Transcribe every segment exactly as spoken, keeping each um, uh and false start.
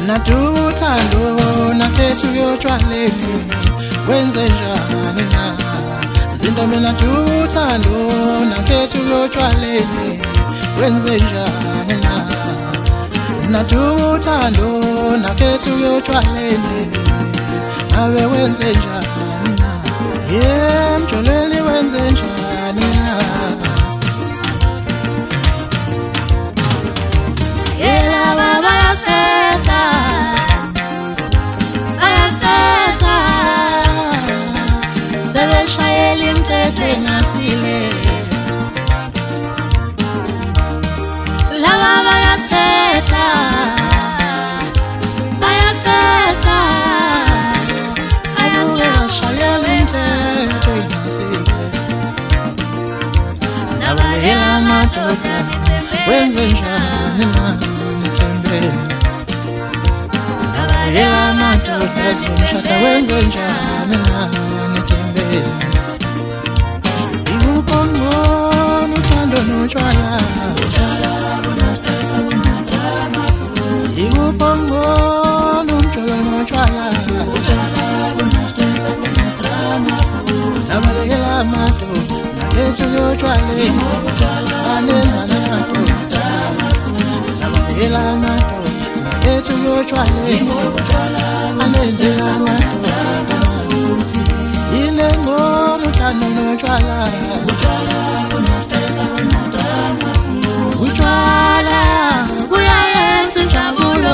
Natuthando nakhethu yotshwaleni wenze njani na zinto mina tuthando nakhethu yotshwaleni wenze njani na natuthando nakhethu yotshwaleni abe wenze njani na ye mjolweni wenze njani na yela baba yaseta ayaseta sebeshayela imthetho engasile la baba yaseta ayaseta ayashayela imthetho engasile nabayela madoda wenze njani na yela madoda zomshada wenze njani na nithembe ikupongona uthando notshwala ikupongona umjolo notshwala nabalekela madoda nakhethu yotshwaleni anenzana madoda nabalekela madoda nakhethu yotshwaleni anenzela madoda yile ngona uthando notshwala utshwala buyayenza injabulo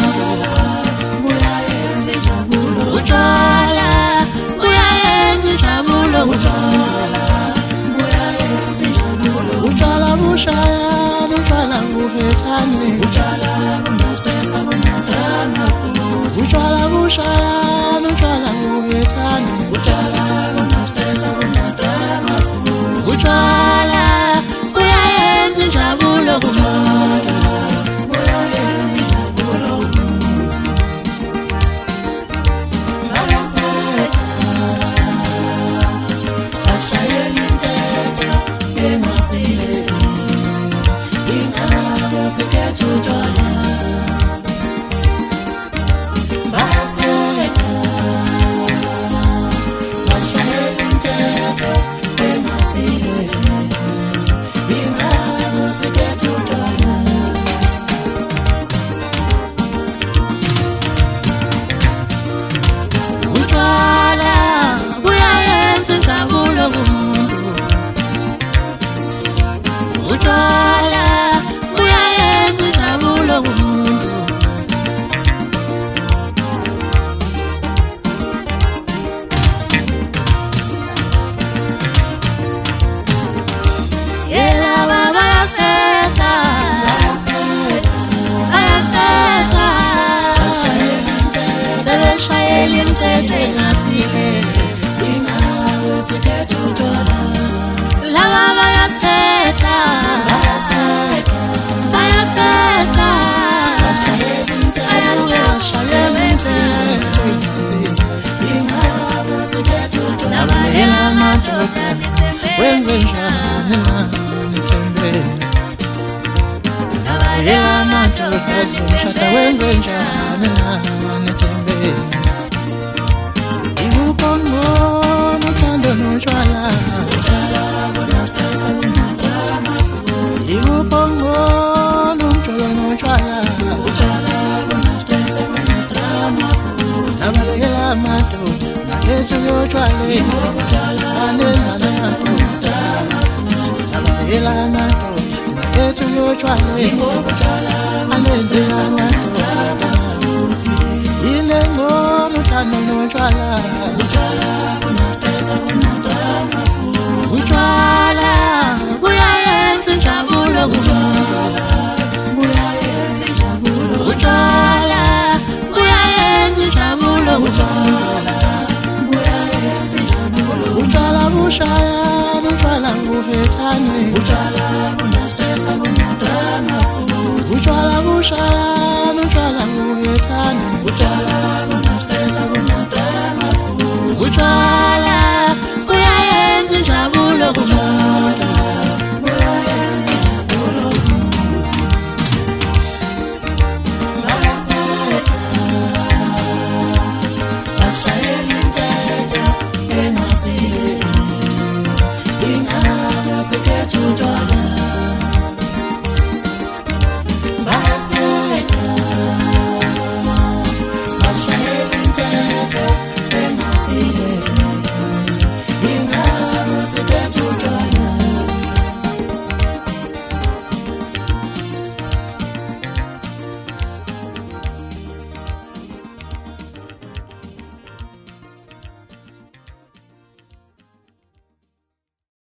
buyayenza injabulo utshwala buyayenza injabulo buyayenza injabulo utshwala bushaya utshwala buhethane utshwala utshwala bushaya utshwala buhethane utshwala buyayenza injabulo buyayenza injabulo ashayela imthetho engasile ingabo sekhethu utshwala utshwala buyayenza injabulo kumuntu yela baba yaseta ayaseta sebeshayela imthetho engasile ingabo sekhethu utshwala la baba yaseta ayaseta ayashayela imthetho ingabo sekhethu utshwala nabayela madoda wenze njani na nithembe nabayela madoda zomshada wenze njani na nithembe ikupongona uthando notshwala ikupongona umjolo notshwala nabalekela madoda nakhethu yotshwaleni anenzana madoda nabalekela madoda nakhethu yotshwaleni anenzela madoda yile ngona uthando notshwala utshwala buyayenza injabulo buyayenza injabulo utshwala buyayenza injabulo buyayenza injabulo utshwala bushaya utshwala buhethane utshwala bushaya